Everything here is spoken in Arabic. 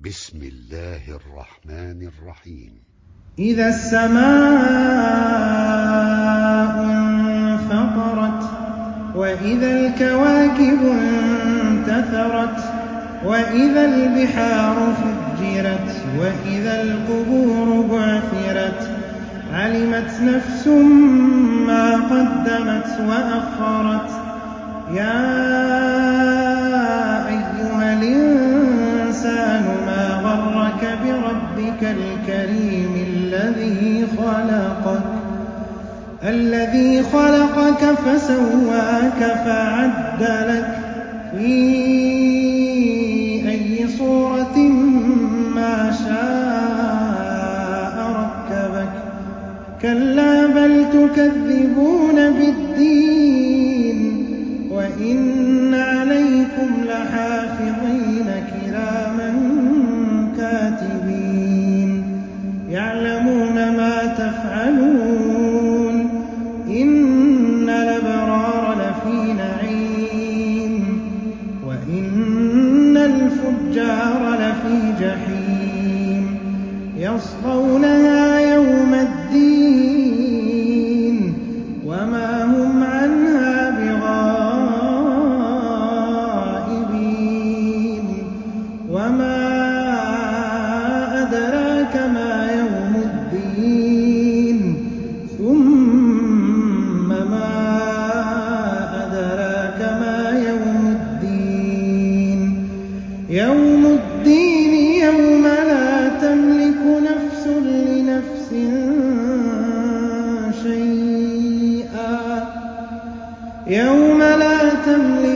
بسم الله الرحمن الرحيم. إذا السماء انفطرت وإذا الكواكب انتثرت وإذا البحار فجرت وإذا القبور بعثرت علمت نفس ما قدمت وأخرت يا أيها الإنسان ما غرك بربك الكريم الذي خلقك فسواك فعدلك في أي صورة ما شاء ركبك كلا بل تكذبون بالدين وإن عليكم لحافظين كراما كاتبين يعلمون ما تفعلون إن الأبرار لفي نعيم وإن الفجار لفي جحيم يصلونها يوم الدين وما هم عنها بغائبين وما أدراك ما يوم الدين ثم ما أدراك ما يوم الدين يوم الدين يوم لا تملك نفس لنفس شيئا يوم لا تملك